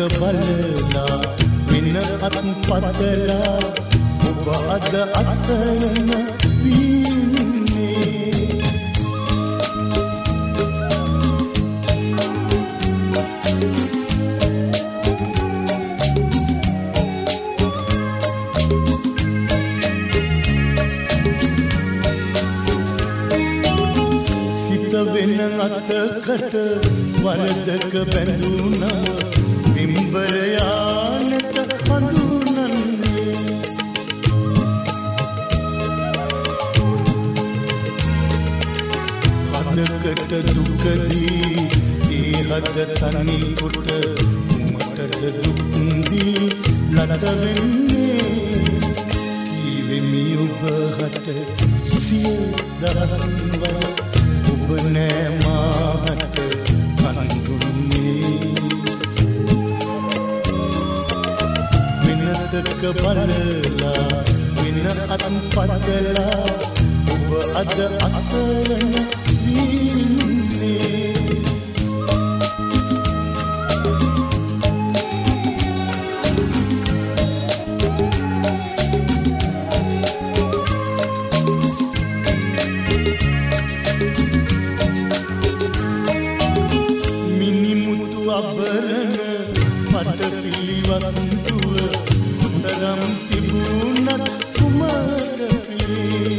බලලා වෙන අත්පතලා ඔබ අද අසරණ වීන්නේ සිත වෙන අතකට වරදක බැඳුනා විම්බරයා නැත හඳුනන්නේ හදකට දුකදී ඒ හද තනි කොට මටද දුක්දී ලත වෙන්නේ කීවෙමි ඔබ හට සිය දහස් වර ඔබ නෑ මාහට හඳුන්නේ වෙනතක බලලා වෙන අත්පතලා ඔබ අද අසරණ වීන්නේ මිනිමුතු අබරණ මට පිළිවන්තුව තරම් තිබුණත් කුමර ප්‍රියේ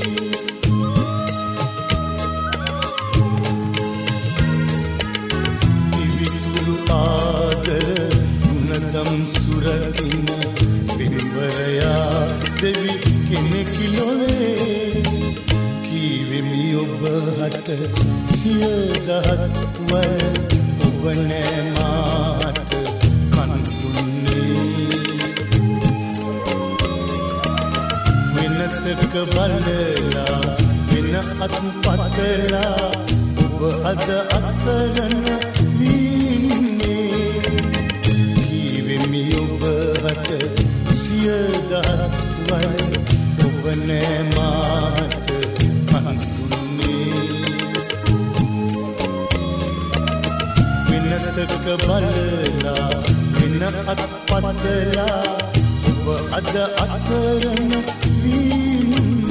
දිවිතුරු ආදර ගුණදම් සුරකින පින්වරයා දෙවි කෙනෙකිලොවේ කීවෙමි ඔබ හට සිය දහස් වර ඔබ නෑ මාට වෙනතක බලලා වෙන අත්පතලා ඔබ අද අසරණ වීන්නේ කීවෙමි ඔබ හට සිය දහස් වර ඔබ නෑ මාට හඳුන්නේ වෙනතක බලලා වෙන අත්පතලා ඔබ අද අසරණ වීන්නේ